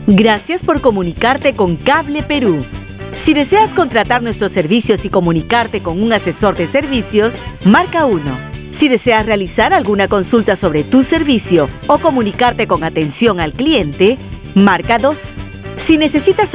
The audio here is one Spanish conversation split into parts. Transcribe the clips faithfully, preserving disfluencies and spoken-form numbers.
Gracias por comunicarte con Cable Perú. Si deseas contratar nuestros servicios y comunicarte con un asesor de servicios, marca uno. Si deseas realizar alguna consulta sobre tu servicio o comunicarte con atención al cliente, marca dos. Si necesitas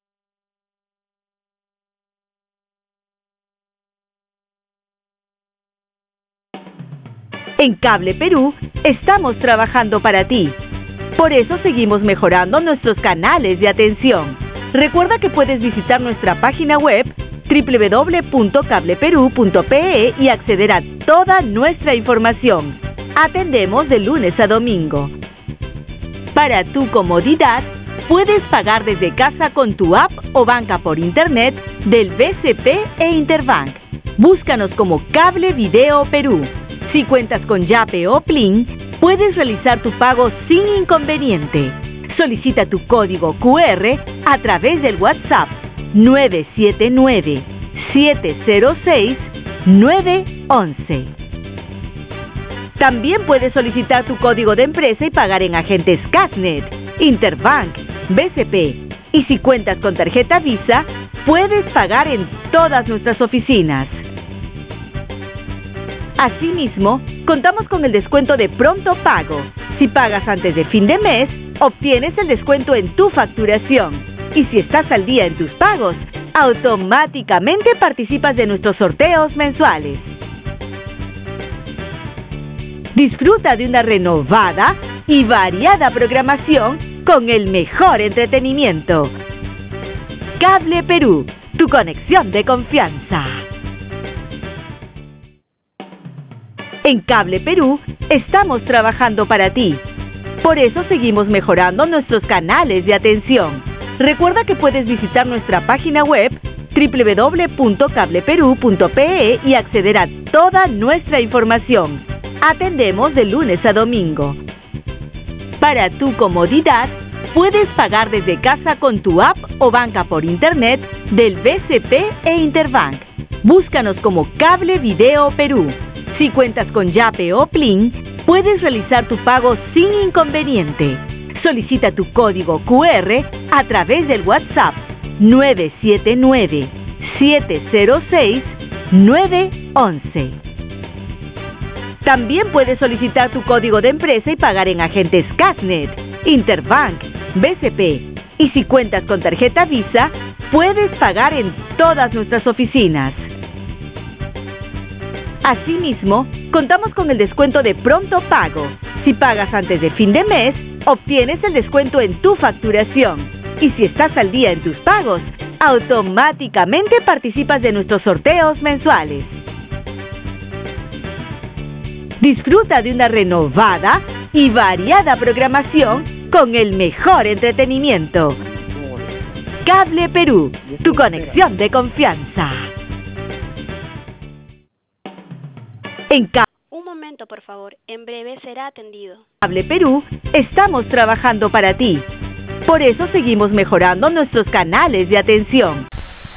En Cable Perú, estamos trabajando para ti. Por eso seguimos mejorando nuestros canales de atención. Recuerda que puedes visitar nuestra página web doble u doble u doble u punto cable perú punto pe e y acceder a toda nuestra información. Atendemos de lunes a domingo. Para tu comodidad, puedes pagar desde casa con tu app o banca por internet del B C P e Interbank. Búscanos como Cable Video Perú. Si cuentas con Yape o Plin, puedes realizar tu pago sin inconveniente. Solicita tu código cu erre a través del WhatsApp nueve siete nueve, siete cero seis, nueve uno uno. También puedes solicitar tu código de empresa y pagar en agentes Cashnet, Interbank, B C P. Y si cuentas con tarjeta Visa, puedes pagar en todas nuestras oficinas. Asimismo, contamos con el descuento de pronto pago. Si pagas antes de fin de mes, obtienes el descuento en tu facturación. Y si estás al día en tus pagos, automáticamente participas de nuestros sorteos mensuales. Disfruta de una renovada y variada programación con el mejor entretenimiento. Cable Perú, tu conexión de confianza. En Cable Perú, estamos trabajando para ti. Por eso seguimos mejorando nuestros canales de atención. Recuerda que puedes visitar nuestra página web doble u doble u doble u punto cable perú punto pe e y acceder a toda nuestra información. Atendemos de lunes a domingo. Para tu comodidad, puedes pagar desde casa con tu app o banca por internet del B C P e Interbank. Búscanos como Cable Video Perú. Si cuentas con Yape o Plin, puedes realizar tu pago sin inconveniente. Solicita tu código cu erre a través del WhatsApp nueve siete nueve, siete cero seis, nueve uno uno. También puedes solicitar tu código de empresa y pagar en agentes Cashnet, Interbank, B C P. Y si cuentas con tarjeta Visa, puedes pagar en todas nuestras oficinas. Asimismo, contamos con el descuento de pronto pago. Si pagas antes de fin de mes, obtienes el descuento en tu facturación. Y si estás al día en tus pagos, automáticamente participas de nuestros sorteos mensuales. Disfruta de una renovada y variada programación con el mejor entretenimiento. Cable Perú, tu conexión de confianza. En Un momento, por favor. En breve será atendido. Cable Perú, estamos trabajando para ti. Por eso seguimos mejorando nuestros canales de atención.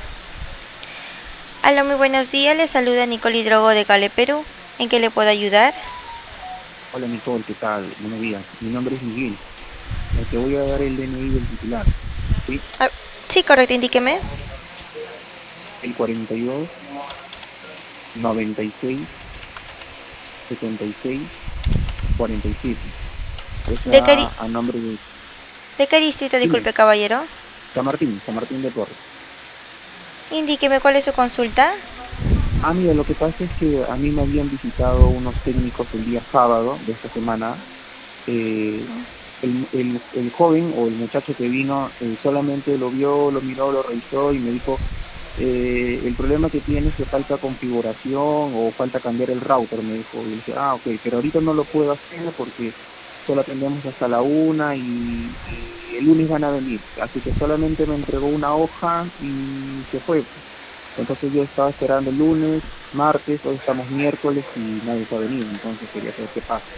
Hola, muy buenos días. Les saluda Nicole Hidrogo de Cable Perú. ¿En qué le puedo ayudar? Hola Nicole, ¿qué tal? Buenos días. Mi nombre es Miguel. Te voy a dar el D N I del titular. ¿Sí? Ah, sí, correcto. Indíqueme. El cuarenta y dos, noventa y seis, setenta y seis, cuarenta y siete. Esa ¿De qué, a nombre de... ¿De qué distrito, Sí. disculpe, caballero? San Martín, San Martín de Porres. Indíqueme cuál es su consulta. Ah, mira, lo que pasa es que a mí me habían visitado unos técnicos el día sábado de esta semana. Eh, el, el, el joven o el muchacho que vino eh, solamente lo vio, lo miró, lo revisó y me dijo eh, el problema que tiene es que falta configuración o falta cambiar el router, me dijo. Y le dije, ah, ok, pero ahorita no lo puedo hacer porque solo atendemos hasta la una y, y el lunes van a venir. Así que solamente me entregó una hoja y se fue. Entonces yo estaba esperando el lunes, martes, hoy estamos miércoles y nadie se ha venido, entonces quería saber qué pasa.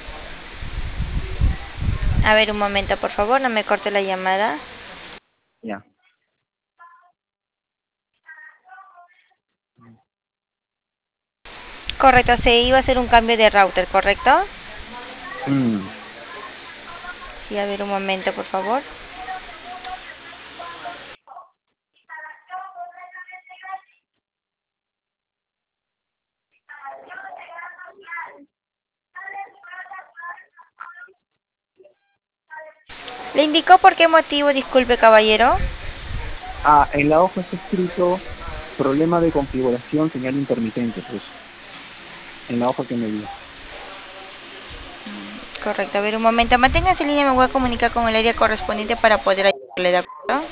A ver, un momento, por favor, no me corte la llamada. Ya. Correcto, se iba a hacer un cambio de router, ¿correcto? Mm. Sí, a ver, un momento, por favor. ¿Le indicó por qué motivo? Disculpe, caballero. Ah, en la hoja está escrito problema de configuración, señal intermitente, pues, en la hoja que me dio. Correcto, a ver un momento, manténgase en línea, me voy a comunicar con el área correspondiente para poder ayudarle, ¿de acuerdo?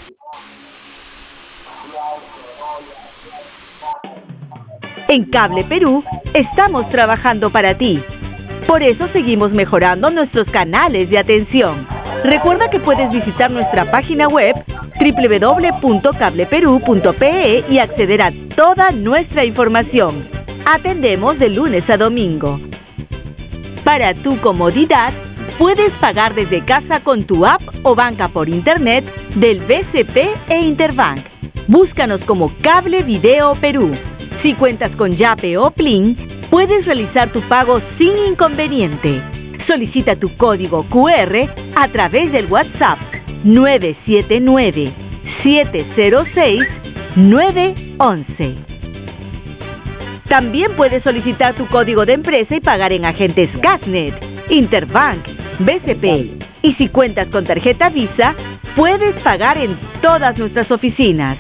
En Cable Perú estamos trabajando para ti. Por eso seguimos mejorando nuestros canales de atención. Recuerda que puedes visitar nuestra página web doble u doble u doble u punto cable perú punto pe e y acceder a toda nuestra información. Atendemos de lunes a domingo. Para tu comodidad, puedes pagar desde casa con tu app o banca por internet del B C P e Interbank. Búscanos como Cable Video Perú. Si cuentas con Yape o Plin, puedes realizar tu pago sin inconveniente. Solicita tu código cu erre a través del WhatsApp nueve siete nueve, siete cero seis, nueve once. También puedes solicitar tu código de empresa y pagar en agentes Gasnet, Interbank, B C P. Y si cuentas con tarjeta Visa, puedes pagar en todas nuestras oficinas.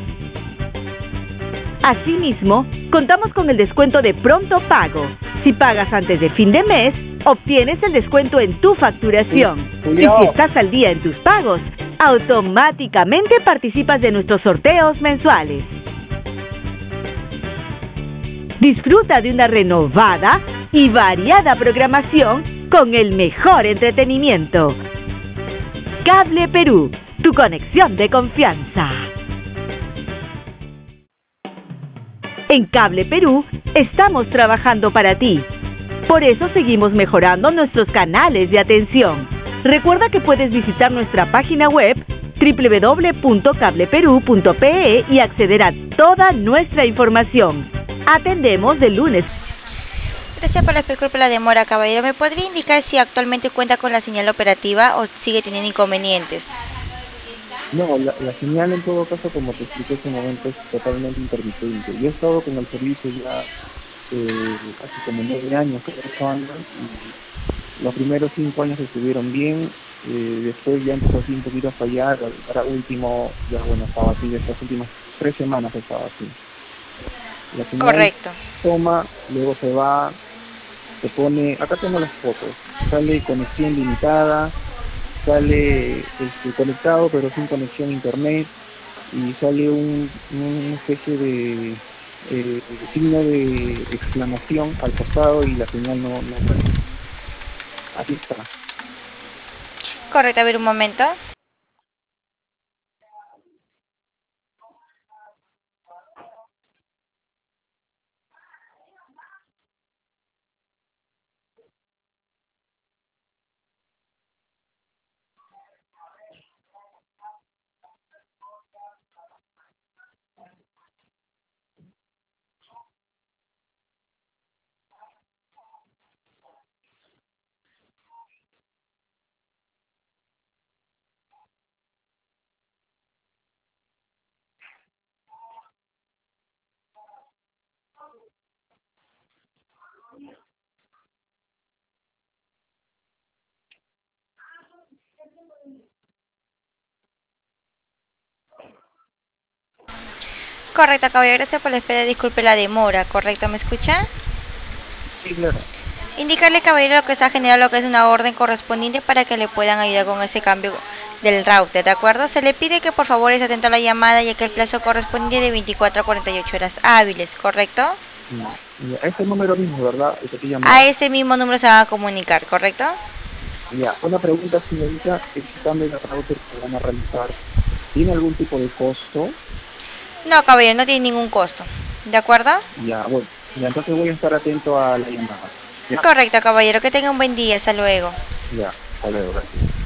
Asimismo, contamos con el descuento de pronto pago. Si pagas antes de fin de mes, obtienes el descuento en tu facturación. Y si estás al día en tus pagos, automáticamente participas de nuestros sorteos mensuales. Disfruta de una renovada y variada programación con el mejor entretenimiento. Cable Perú, tu conexión de confianza. En Cable Perú estamos trabajando para ti. Por eso seguimos mejorando nuestros canales de atención. Recuerda que puedes visitar nuestra página web doble u doble u doble u punto cable perú punto pe e y acceder a toda nuestra información. Atendemos de lunes. Gracias por la explicación por la demora, caballero. ¿Me podría indicar si actualmente cuenta con la señal operativa o sigue teniendo inconvenientes? No, la, la señal en todo caso, como te expliqué hace un momento, es totalmente intermitente. Yo he estado con el servicio ya eh, hace como nueve años, ocho años, y los primeros cinco años estuvieron bien, eh, después ya empezó así un poquito a fallar, ahora último, ya bueno, estaba así, de estas últimas tres semanas estaba así. La señal Correcto. toma, luego se va, se pone, acá tengo las fotos, sale conexión limitada, sale este, conectado pero sin conexión a internet, y sale un, una especie de eh, signo de exclamación al costado y la señal no, no así está. Correcto, a ver un momento. Correcto, caballero, gracias por la espera, disculpe la demora. Correcto, ¿me escucha? Sí, claro. Indicarle, caballero, que se ha generado lo que es una orden correspondiente para que le puedan ayudar con ese cambio del router, ¿de acuerdo? Se le pide que por favor esté atento a la llamada, ya que el plazo corresponde de veinticuatro a cuarenta y ocho horas hábiles, ¿correcto? Ya, ese número mismo, ¿verdad? El que te llamaba. A ese mismo número se van a comunicar, ¿correcto? Ya, una pregunta, señorita, ¿este cambio de router que van a realizar tiene algún tipo de costo? No, caballero, no tiene ningún costo, ¿de acuerdo? Ya, bueno, ya, entonces voy a estar atento a la llamada. ¿Ya? Correcto, caballero, que tenga un buen día, hasta luego. Ya, hasta luego, gracias.